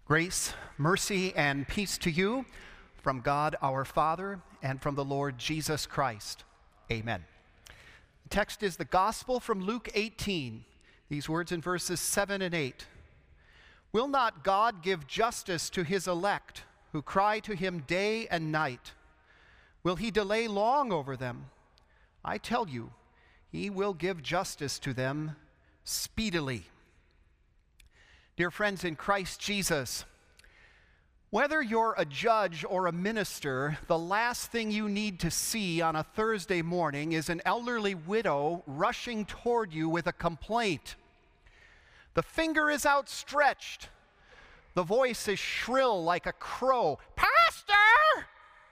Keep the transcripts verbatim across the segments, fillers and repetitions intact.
Grace, mercy, and peace to you from God our Father and from the Lord Jesus Christ. Amen. The text is the Gospel from Luke eighteen. These words in verses seven and eight. Will not God give justice to his elect who cry to him day and night? Will he delay long over them? I tell you, he will give justice to them speedily. Dear friends in Christ Jesus, whether you're a judge or a minister, the last thing you need to see on a Thursday morning is an elderly widow rushing toward you with a complaint. The finger is outstretched. The voice is shrill like a crow. Pastor!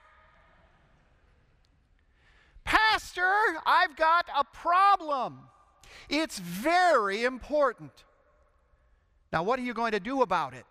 Pastor, I've got a problem. It's very important. Now, what are you going to do about it?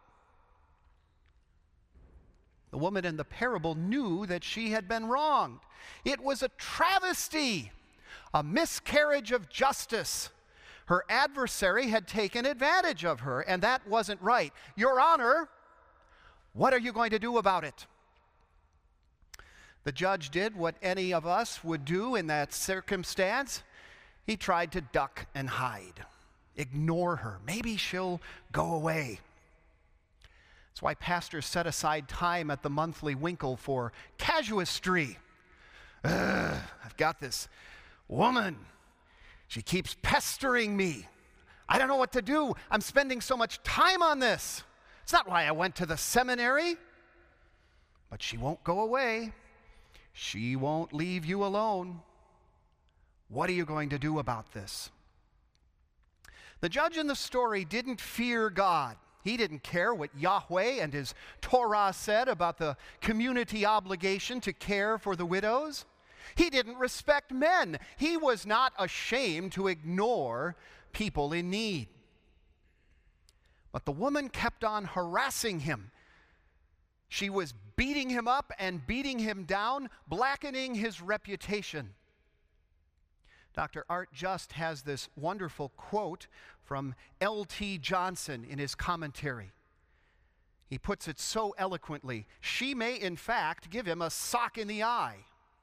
The woman in the parable knew that she had been wronged. It was a travesty, a miscarriage of justice. Her adversary had taken advantage of her, and that wasn't right. Your Honor, what are you going to do about it? The judge did what any of us would do in that circumstance. He tried to duck and hide. Ignore her. Maybe she'll go away. That's why pastors set aside time at the monthly Winkle for casuistry. Ugh, I've got this woman. She keeps pestering me. I don't know what to do. I'm spending so much time on this. It's not why I went to the seminary. But she won't go away. She won't leave you alone. What are you going to do about this? The judge in the story didn't fear God. He didn't care what Yahweh and his Torah said about the community obligation to care for the widows. He didn't respect men. He was not ashamed to ignore people in need. But the woman kept on harassing him. She was beating him up and beating him down, blackening his reputation. Doctor Art Just has this wonderful quote from L T Johnson in his commentary. He puts it so eloquently. She may, in fact, give him a sock in the eye.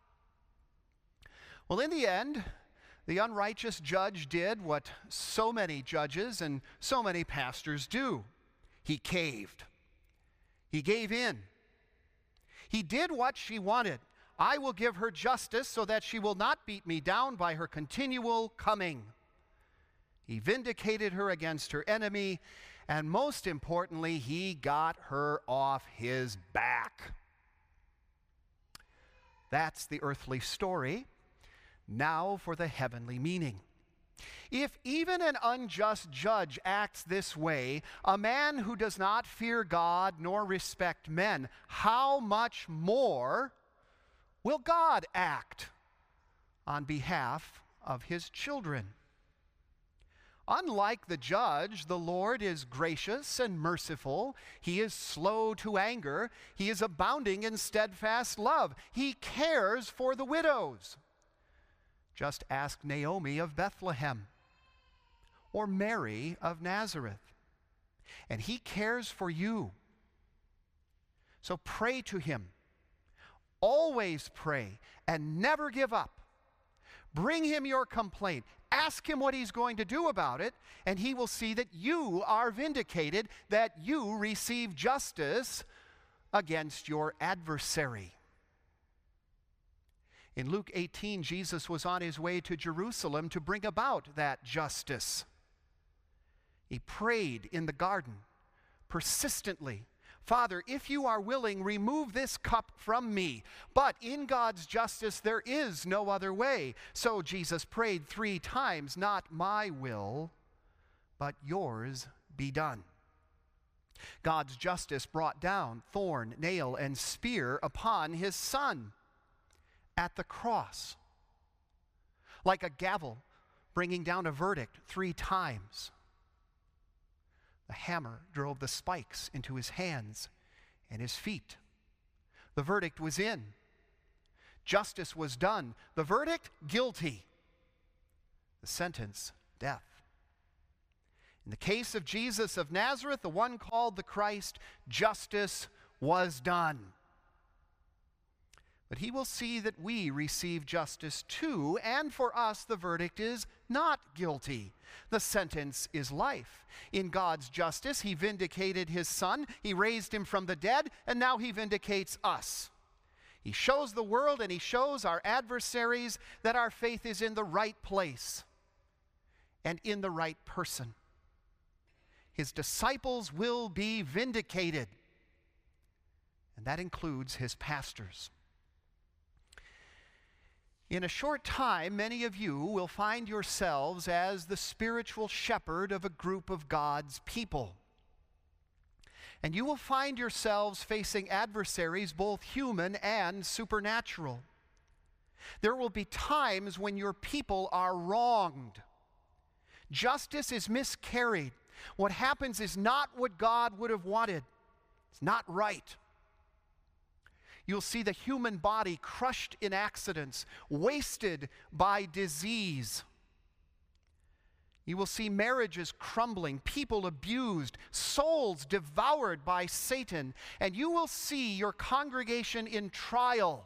Well, in the end, the unrighteous judge did what so many judges and so many pastors do. He caved. He gave in. He did what she wanted. I will give her justice so that she will not beat me down by her continual coming. He vindicated her against her enemy, and most importantly, he got her off his back. That's the earthly story. Now for the heavenly meaning. If even an unjust judge acts this way, a man who does not fear God nor respect men, how much more will God act on behalf of his children? Unlike the judge, the Lord is gracious and merciful. He is slow to anger. He is abounding in steadfast love. He cares for the widows. Just ask Naomi of Bethlehem or Mary of Nazareth. And he cares for you. So pray to him. Always pray and never give up. Bring him your complaint. Ask him what he's going to do about it, and he will see that you are vindicated, that you receive justice against your adversary. In Luke eighteen, Jesus was on his way to Jerusalem to bring about that justice. He prayed in the garden persistently. Father, if you are willing, remove this cup from me. But in God's justice, there is no other way. So Jesus prayed three times, not my will, but yours be done. God's justice brought down thorn, nail, and spear upon his Son at the cross, like a gavel bringing down a verdict three times. The hammer drove the spikes into his hands and his feet. The verdict was in. Justice was done. The verdict, guilty. The sentence, death. In the case of Jesus of Nazareth, the one called the Christ, justice was done. But he will see that we receive justice too, and for us the verdict is not guilty. The sentence is life. In God's justice, he vindicated his Son, he raised him from the dead, and now he vindicates us. He shows the world and he shows our adversaries that our faith is in the right place and in the right person. His disciples will be vindicated, and that includes his pastors. In a short time, many of you will find yourselves as the spiritual shepherd of a group of God's people. And you will find yourselves facing adversaries, both human and supernatural. There will be times when your people are wronged. Justice is miscarried. What happens is not what God would have wanted. It's not right. You'll see the human body crushed in accidents, wasted by disease. You will see marriages crumbling, people abused, souls devoured by Satan, and you will see your congregation in trial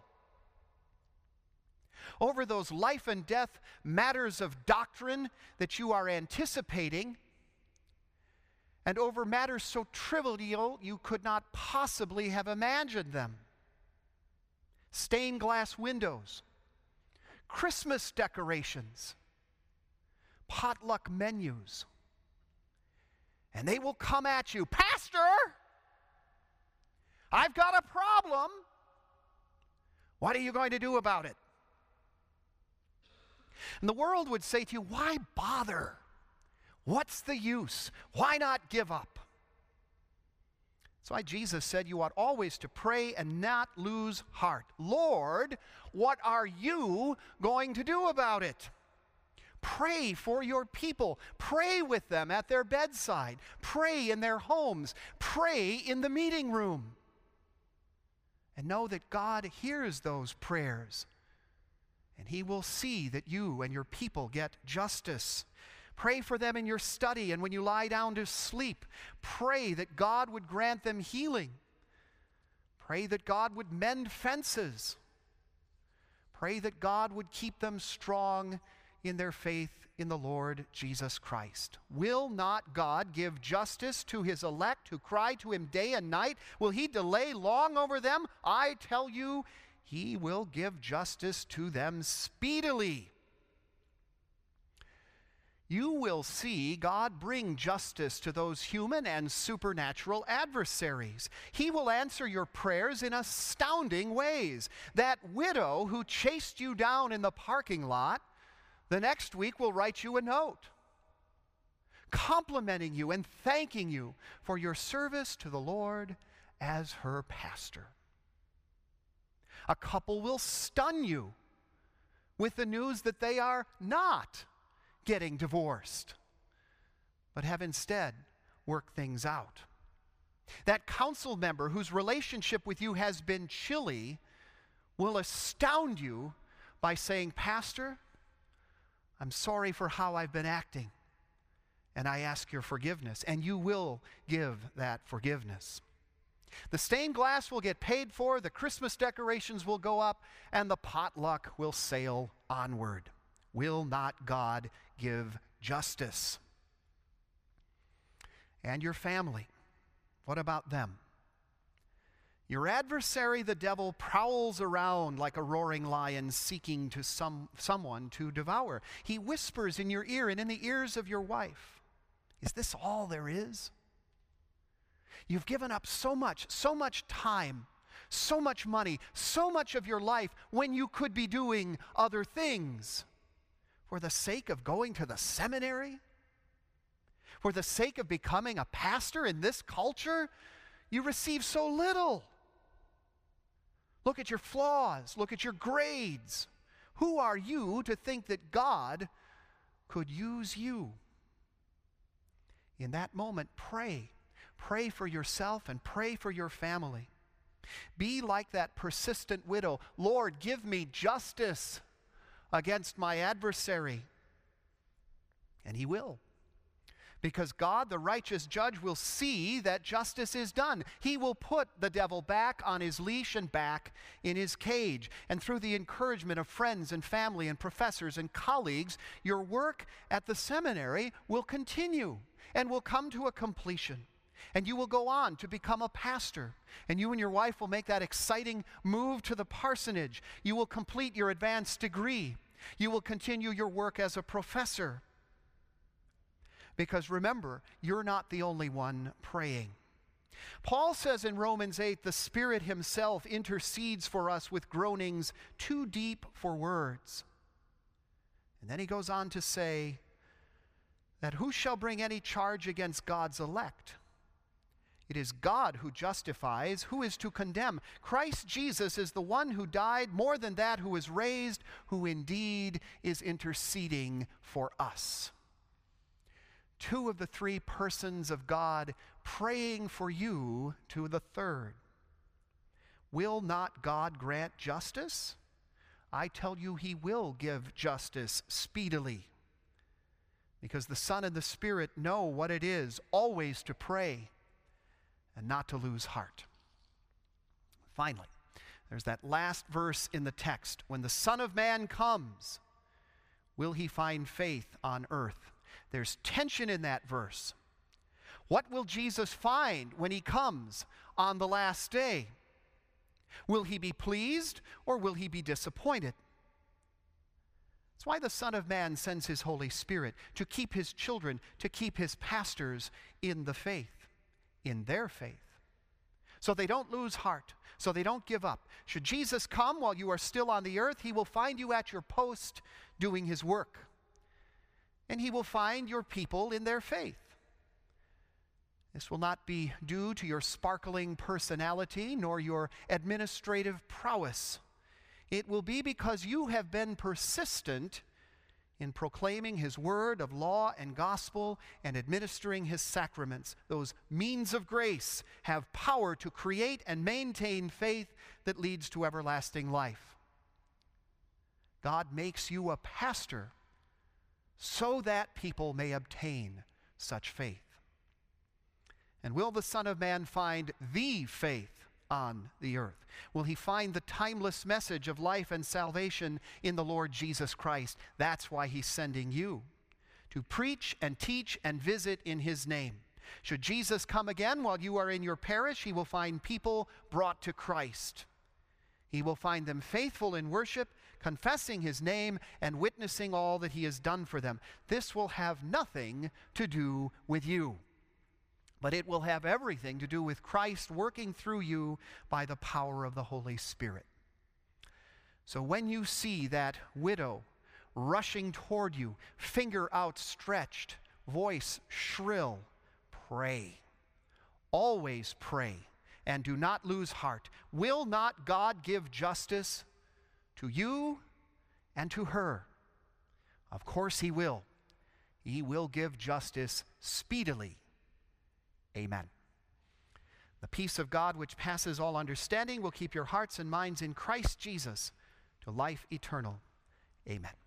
over those life and death matters of doctrine that you are anticipating, and over matters so trivial you could not possibly have imagined them. Stained glass windows, Christmas decorations, potluck menus. And they will come at you, Pastor, I've got a problem. What are you going to do about it? And the world would say to you, why bother? What's the use? Why not give up? That's why Jesus said you ought always to pray and not lose heart. Lord, what are you going to do about it? Pray for your people. Pray with them at their bedside. Pray in their homes. Pray in the meeting room. And know that God hears those prayers. And he will see that you and your people get justice. Pray for them in your study and when you lie down to sleep. Pray that God would grant them healing. Pray that God would mend fences. Pray that God would keep them strong in their faith in the Lord Jesus Christ. Will not God give justice to his elect who cry to him day and night? Will he delay long over them? I tell you, he will give justice to them speedily. You will see God bring justice to those human and supernatural adversaries. He will answer your prayers in astounding ways. That widow who chased you down in the parking lot, the next week will write you a note, complimenting you and thanking you for your service to the Lord as her pastor. A couple will stun you with the news that they are not getting divorced, but have instead worked things out. That council member whose relationship with you has been chilly will astound you by saying, Pastor, I'm sorry for how I've been acting, and I ask your forgiveness, and you will give that forgiveness. The stained glass will get paid for, the Christmas decorations will go up, and the potluck will sail onward. Will not God give justice? And your family, what about them? Your adversary, the devil, prowls around like a roaring lion seeking to some, someone to devour. He whispers in your ear and in the ears of your wife, is this all there is? You've given up so much, so much time, so much money, so much of your life when you could be doing other things. For the sake of going to the seminary? For the sake of becoming a pastor in this culture? You receive so little. Look at your flaws. Look at your grades. Who are you to think that God could use you? In that moment, pray. Pray for yourself and pray for your family. Be like that persistent widow. Lord, give me justice against my adversary. And he will. Because God, the righteous judge, will see that justice is done. He will put the devil back on his leash and back in his cage. And through the encouragement of friends and family and professors and colleagues, your work at the seminary will continue and will come to a completion. And you will go on to become a pastor. And you and your wife will make that exciting move to the parsonage. You will complete your advanced degree. You will continue your work as a professor. Because remember, you're not the only one praying. Paul says in Romans eight, the Spirit himself intercedes for us with groanings too deep for words. And then he goes on to say that who shall bring any charge against God's elect? It is God who justifies. Who is to condemn? Christ Jesus is the one who died, more than that, who is raised, who indeed is interceding for us. Two of the three persons of God praying for you to the third. Will not God grant justice? I tell you, he will give justice speedily. Because the Son and the Spirit know what it is always to pray and not to lose heart. Finally, there's that last verse in the text. When the Son of Man comes, will he find faith on earth? There's tension in that verse. What will Jesus find when he comes on the last day? Will he be pleased or will he be disappointed? That's why the Son of Man sends his Holy Spirit to keep his children, to keep his pastors in the faith, in their faith. So they don't lose heart, so they don't give up. Should Jesus come while you are still on the earth, he will find you at your post doing his work. And he will find your people in their faith. This will not be due to your sparkling personality nor your administrative prowess. It will be because you have been persistent in proclaiming his word of law and gospel and administering his sacraments. Those means of grace have power to create and maintain faith that leads to everlasting life. God makes you a pastor so that people may obtain such faith. And will the Son of Man find the faith on the earth? Will he find the timeless message of life and salvation in the Lord Jesus Christ? That's why he's sending you to preach and teach and visit in his name. Should Jesus come again while you are in your parish, he will find people brought to Christ. He will find them faithful in worship, confessing his name and witnessing all that he has done for them. This will have nothing to do with you, but it will have everything to do with Christ working through you by the power of the Holy Spirit. So when you see that widow rushing toward you, finger outstretched, voice shrill, pray. Always pray, and do not lose heart. Will not God give justice to you and to her? Of course he will. He will give justice speedily. Amen. The peace of God, which passes all understanding, will keep your hearts and minds in Christ Jesus to life eternal. Amen.